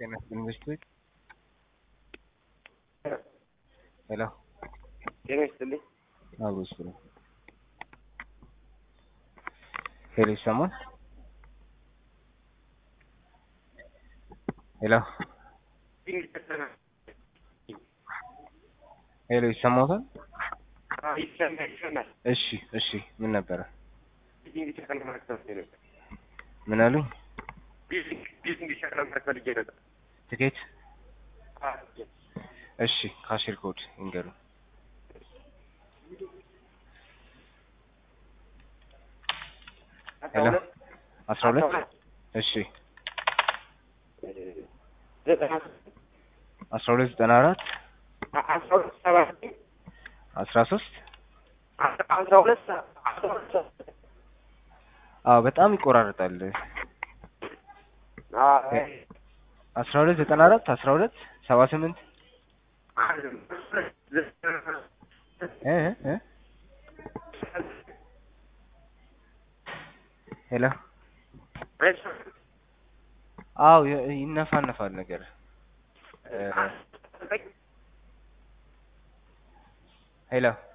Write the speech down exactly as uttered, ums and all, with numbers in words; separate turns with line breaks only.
ጤና ኢንቨስትመንት ሄሎ
ጤና ይስጥልኝ።
አብሮስ ነው ሄሎ ይሰማል? ሄሎ ሄሎ ይሰማል?
አዎ ይሰማል ይሰማል።
እሺ እሺ ምን ነበረ?
ቢዝነስ ሸቀል ማከፋፈል ነው።
ምን አሉኝ?
ቢዝነስ ቢዝነስ ሸቀል ማከፋፈል ይጀምራል።
ትኬት
አዎ
እሺ ካሽር ኮድ ይንገሩ። ሄሎ አስራ ሁለት እሺ አስራ ሁለት ዘጠና አራት
አስራ ሁለት ሰባ ዘጠኝ
አስራ ሶስት
አስራ ሁለት አስራ ሁለት
አዎ በጣም ይቆራረጣል። አስራ ሁለት ዘጠና አራት አስራ ሁለት ሰባ ስምንት እ እ ሄሎ አዎ ይነፋነፋል ነገር ሄሎ